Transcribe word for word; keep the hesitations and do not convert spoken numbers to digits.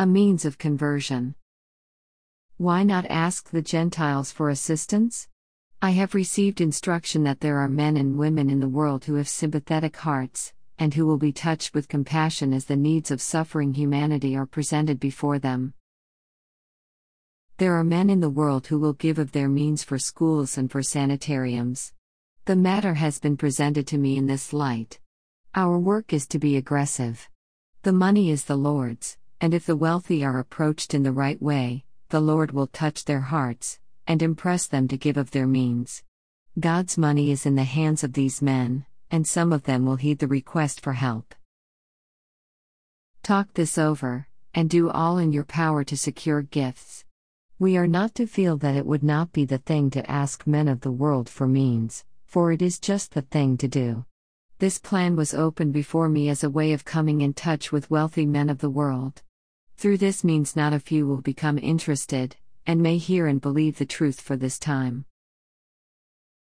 A means of conversion. Why not ask the Gentiles for assistance? I have received instruction that there are men and women in the world who have sympathetic hearts, and who will be touched with compassion as the needs of suffering humanity are presented before them. There are men in the world who will give of their means for schools and for sanitariums. The matter has been presented to me in this light. Our work is to be aggressive. The money is the Lord's, and if the wealthy are approached in the right way, the Lord will touch their hearts, and impress them to give of their means. God's money is in the hands of these men, and some of them will heed the request for help. Talk this over, and do all in your power to secure gifts. We are not to feel that it would not be the thing to ask men of the world for means, for it is just the thing to do. This plan was opened before me as a way of coming in touch with wealthy men of the world. Through this means not a few will become interested, and may hear and believe the truth for this time.